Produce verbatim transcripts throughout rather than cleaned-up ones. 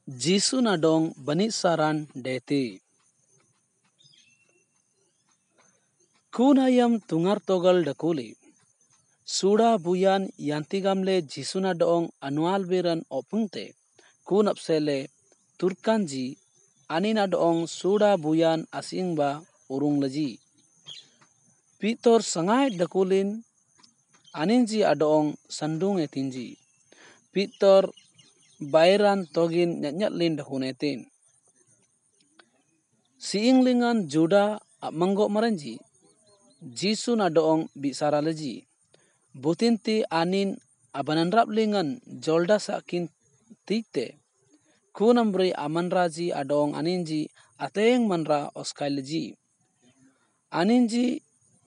Jisu na dong banisaran deti. Kunayam tungar togal dakuli. Suda buyan yantigamle Jisu na dong anual biran opungte. Kun apsele turkanji ani na dong suda buyan asing ba urung laji. Pitor sangai dakulin aninji adong sandung etinji. Pitor Bairan togin nyanyatlin dahunetin. Siinglingan Juda manggo maranji. Jisu na doong bisara laji. Butinti anin abananraplingan jolda sakin tite. Kunambri amanraji adong aninji ateng manra oskay laji. Aninji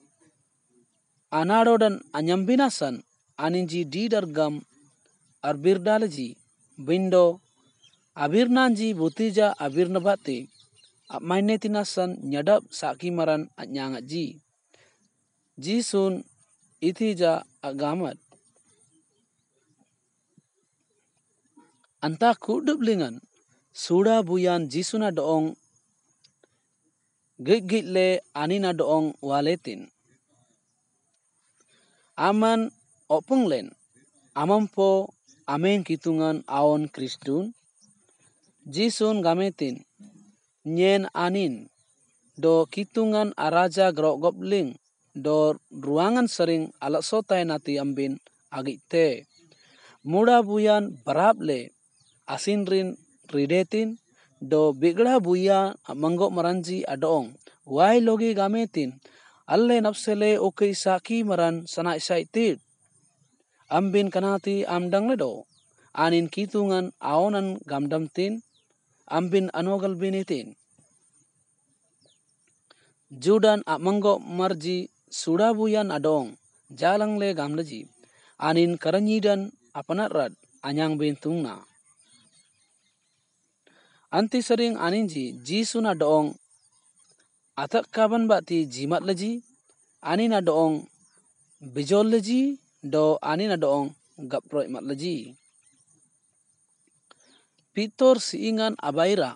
anado dan anyambinasan aninji didargam arbirdalaji. Bindo abirnanji butija abirnabati mainetinasan nyadap sakimaran anyangaji. Jisun itija agamat. Anta kudublingan suda buyan Jisuna doong gigitle anina doong waletin. Aman opunglen amampo ameng kitungan aon Kristun. Jisun gametin nyen anin do kitungan araja grok gopling do ruangan sering alat sotay nati ambin agite. Muda buyan barable asinrin ridetin do bigla buya manggo maranji adong. Wai logi gametin alle napsele oke isaki maran sana isaitit. Ambin kanati amdang ledo. Anin kitungan aonan gamdamtin. Ambin anogal binitin. Judan amanggo marji sudabuyan adong. Jalang le gamlaji. Anin karanyidan apanarad anyang bintungna. Anti sering aninji Jisu na doong atak kaban bati jimat laji. Anin na doong bijol laji. Do anin na doong gaproy mat laji. Pitor siingan abaira.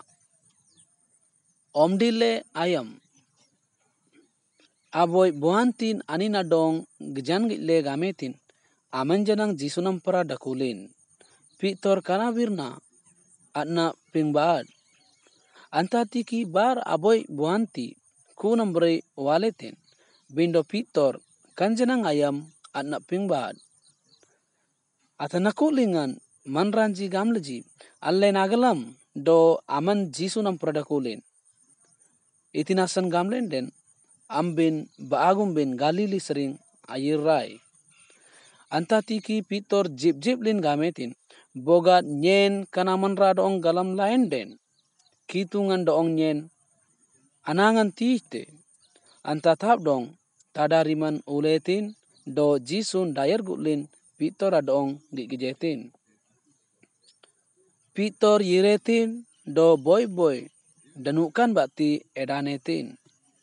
Omdile ayam. Aboy buantin anin na doong gjan gitle gametin. Amanjanang Jisunam para dakulin. Pitor kanabirna atna pingbaad. Antatiki bar aboy buanti kunambre waletin. Bindo pitor kanjanang ayam atna pingbaad. Atanakulingan manranji gamlaji. Alle nagalam do aman Jisunam para dakulin. Itinasan gamlen den ambin baagum bin Galili sering ayirrai. Antatiki pitor jip jip lin gametin. Bogat nyen kanamanra doong galam lain den. Kitungan doong nyen anangan tihte. Antatap dong tadariman uletin do Jisun dayar gutlin pitor adong gigijetin. Pitor yiretin do boy boy danukan bati edanetin.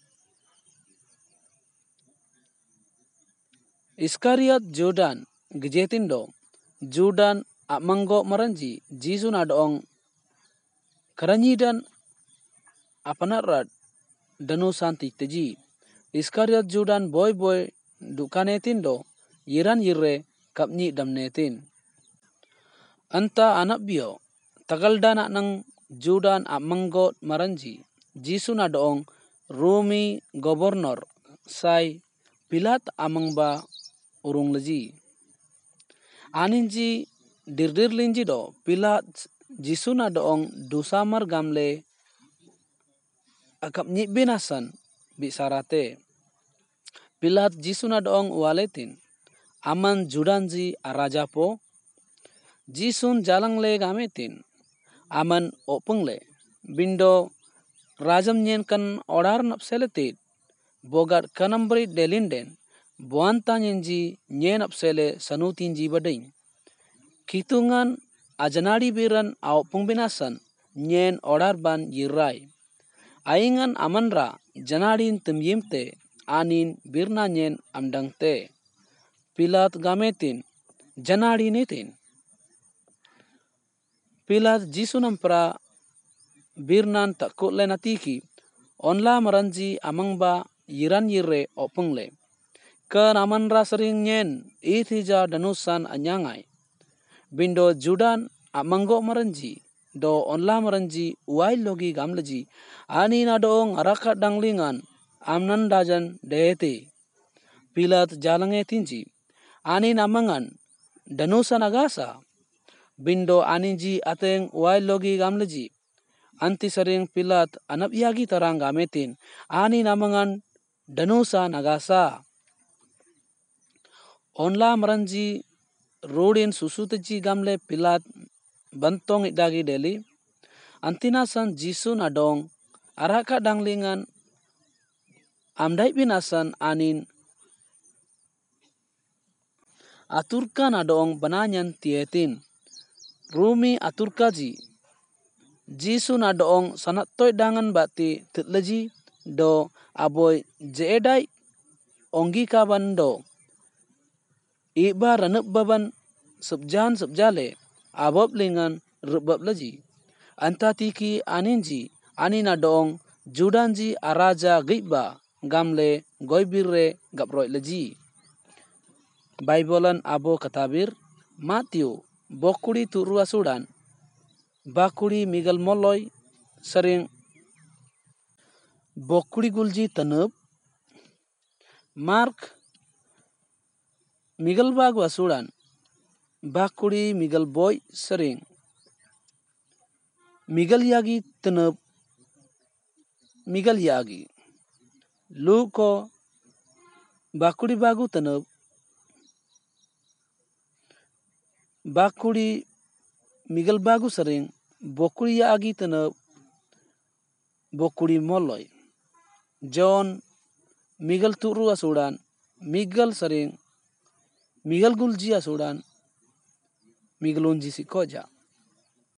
Iskariot Judan gijetin do. Judan amanggo maranji Jisun adong karanyidan apanarad danu santi teji. Iskariot Judan boy boy dukanetin do yiran yirre kapnyi damnetin. Anta anak bio tagalda nang Judan amanggo maranji Jisun adong Rumi gobernur say Pilat amangba urung laji. Aninji dirdir linji do Pilat Jisun adong dusamar gamle akap nyibinasan bisarate. Pilat Jisun adong waletin. Aman Judanji araja po. Jisun jalang le gametin. Aman opengle. Bindo rajam nyen kan odar napseletit. Bogat kanambri delinden. Buanta nyenji nyen apsele sanutinji bading. Kitungan ajanadi biran au pengbinasan nyen odar ban yirai. Aingan amanra janadin temyimte anin birna nyen amdangte. Pilat gametin janadi nitin. Pilat Jisu nampra birnan takut le natiki onla maranji amangba yiran yire opengle ke namanra sering nyen ithija danusan anyangai bindo judan amanggo maranji do onla maranji uai logi gamleji ani na doong araka danglingan amnan dajan deete. Pilat jalange tinji ani namangan danusan agasa bindo aniji ateng uai logi gamleji anti sering Pilat anap yagi tarang gametin ani namangan danusan agasa onla maranji rodin susuteji gamle Pilat bantong idagi deli antinasan Jisu nadong araka danglingan amdai binasan anin aturka nadong bananyan tietin rumi aturkaji Jisu nadong sanatoy dangan bati titleji do aboy jeedai onggi kabando iba ranep baban subjan subjale abob lingan rubab leji antatiki aninji anina dong judanji araja giba gamle goibirre gaproy leji. Baibolan abo katabir Matthew bokuri turua sudan bakuri migal moloy sering bokuri gulji tanub Mark migal bagu asudan bakuri migal boy sering migal yagi tanub migal yagi Luko bakuri bagu tanub bakuri migal bagu sering bokuri yagi tanub bokuri moloy John migal turu asudan migal sering migal gulji asudan migalunji sikoja.